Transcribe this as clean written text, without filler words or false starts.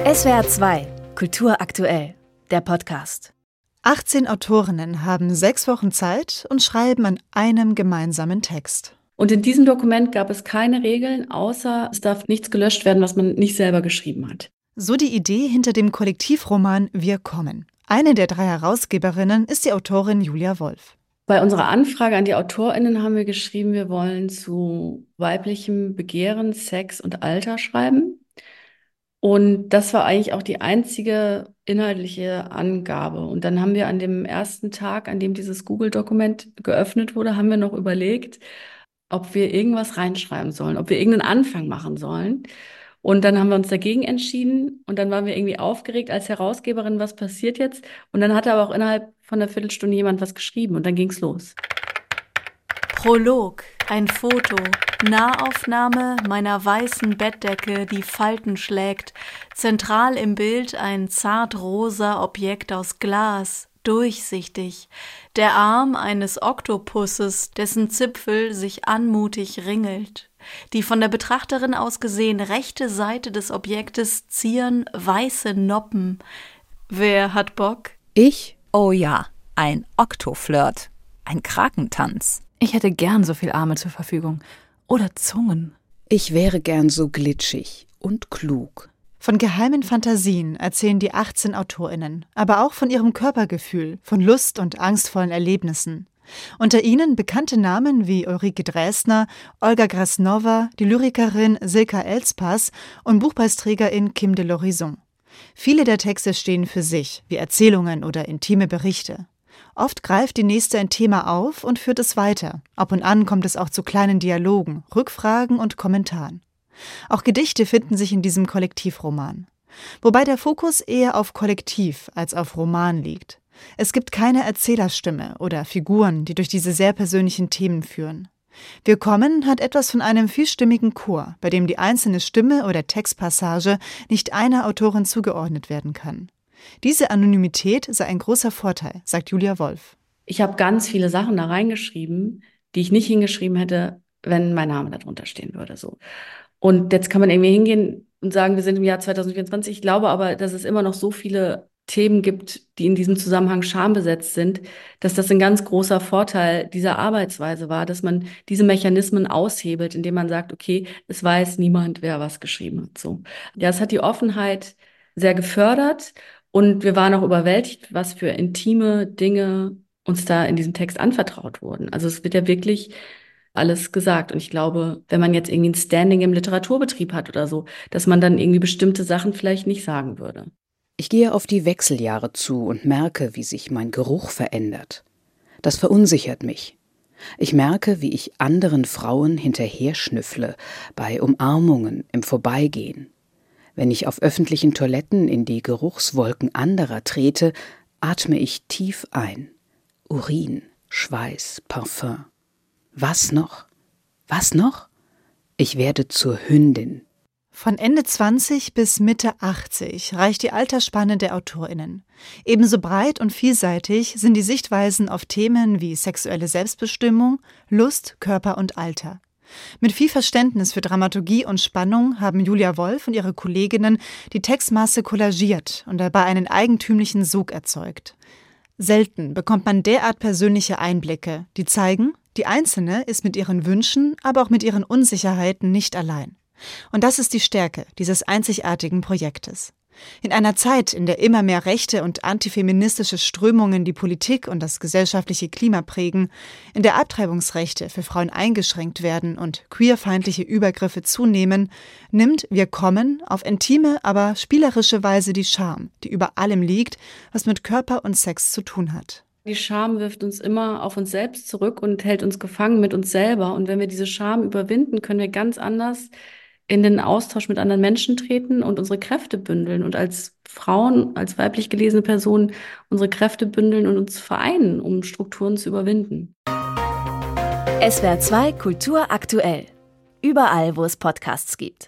SWR 2, Kultur aktuell, der Podcast. 18 Autorinnen haben 6 Wochen Zeit und schreiben an einem gemeinsamen Text. Und in diesem Dokument gab es keine Regeln, außer es darf nichts gelöscht werden, was man nicht selber geschrieben hat. So die Idee hinter dem Kollektivroman Wir kommen. Eine der 3 Herausgeberinnen ist die Autorin Julia Wolf. Bei unserer Anfrage an die AutorInnen haben wir geschrieben, wir wollen zu weiblichem Begehren, Sex und Alter schreiben. Und das war eigentlich auch die einzige inhaltliche Angabe. Und dann haben wir an dem ersten Tag, an dem dieses Google-Dokument geöffnet wurde, haben wir noch überlegt, ob wir irgendwas reinschreiben sollen, ob wir irgendeinen Anfang machen sollen. Und dann haben wir uns dagegen entschieden und dann waren wir irgendwie aufgeregt als Herausgeberin, was passiert jetzt? Und dann hatte aber auch innerhalb von einer Viertelstunde jemand was geschrieben und dann ging's los. Prolog, ein Foto, Nahaufnahme meiner weißen Bettdecke, die Falten schlägt, zentral im Bild ein zartrosa Objekt aus Glas, durchsichtig, der Arm eines Oktopusses, dessen Zipfel sich anmutig ringelt. Die von der Betrachterin aus gesehen rechte Seite des Objektes zieren weiße Noppen. Wer hat Bock? Ich? Oh ja, ein Oktoflirt, ein Krakentanz. Ich hätte gern so viel Arme zur Verfügung. Oder Zungen. Ich wäre gern so glitschig und klug. Von geheimen Fantasien erzählen die 18 AutorInnen, aber auch von ihrem Körpergefühl, von Lust und angstvollen Erlebnissen. Unter ihnen bekannte Namen wie Ulrike Dresner, Olga Grasnova, die Lyrikerin Silka Elspas und Buchpreisträgerin Kim de l'Horizon. Viele der Texte stehen für sich, wie Erzählungen oder intime Berichte. Oft greift die nächste ein Thema auf und führt es weiter. Ab und an kommt es auch zu kleinen Dialogen, Rückfragen und Kommentaren. Auch Gedichte finden sich in diesem Kollektivroman. Wobei der Fokus eher auf Kollektiv als auf Roman liegt. Es gibt keine Erzählerstimme oder Figuren, die durch diese sehr persönlichen Themen führen. Wir kommen hat etwas von einem vielstimmigen Chor, bei dem die einzelne Stimme oder Textpassage nicht einer Autorin zugeordnet werden kann. Diese Anonymität sei ein großer Vorteil, sagt Julia Wolf. Ich habe ganz viele Sachen da reingeschrieben, die ich nicht hingeschrieben hätte, wenn mein Name da drunter stehen würde. So. Und jetzt kann man irgendwie hingehen und sagen, wir sind im Jahr 2024. Ich glaube aber, dass es immer noch so viele Themen gibt, die in diesem Zusammenhang schambesetzt sind, dass das ein ganz großer Vorteil dieser Arbeitsweise war, dass man diese Mechanismen aushebelt, indem man sagt, okay, es weiß niemand, wer was geschrieben hat. So. Ja, es hat die Offenheit sehr gefördert. Und wir waren auch überwältigt, was für intime Dinge uns da in diesem Text anvertraut wurden. Also es wird ja wirklich alles gesagt. Und ich glaube, wenn man jetzt irgendwie ein Standing im Literaturbetrieb hat oder so, dass man dann irgendwie bestimmte Sachen vielleicht nicht sagen würde. Ich gehe auf die Wechseljahre zu und merke, wie sich mein Geruch verändert. Das verunsichert mich. Ich merke, wie ich anderen Frauen hinterher schnüffle, bei Umarmungen im Vorbeigehen. Wenn ich auf öffentlichen Toiletten in die Geruchswolken anderer trete, atme ich tief ein. Urin, Schweiß, Parfum. Was noch? Was noch? Ich werde zur Hündin. Von Ende 20 bis Mitte 80 reicht die Altersspanne der AutorInnen. Ebenso breit und vielseitig sind die Sichtweisen auf Themen wie sexuelle Selbstbestimmung, Lust, Körper und Alter. Mit viel Verständnis für Dramaturgie und Spannung haben Julia Wolf und ihre Kolleginnen die Textmasse kollagiert und dabei einen eigentümlichen Sog erzeugt. Selten bekommt man derart persönliche Einblicke, die zeigen, die Einzelne ist mit ihren Wünschen, aber auch mit ihren Unsicherheiten nicht allein. Und das ist die Stärke dieses einzigartigen Projektes. In einer Zeit, in der immer mehr rechte und antifeministische Strömungen die Politik und das gesellschaftliche Klima prägen, in der Abtreibungsrechte für Frauen eingeschränkt werden und queerfeindliche Übergriffe zunehmen, nimmt Wir kommen auf intime, aber spielerische Weise die Scham, die über allem liegt, was mit Körper und Sex zu tun hat. Die Scham wirft uns immer auf uns selbst zurück und hält uns gefangen mit uns selber. Und wenn wir diese Scham überwinden, können wir ganz anders in den Austausch mit anderen Menschen treten und unsere Kräfte bündeln und als Frauen, als weiblich gelesene Personen unsere Kräfte bündeln und uns vereinen, um Strukturen zu überwinden. SWR 2 Kultur aktuell. Überall, wo es Podcasts gibt.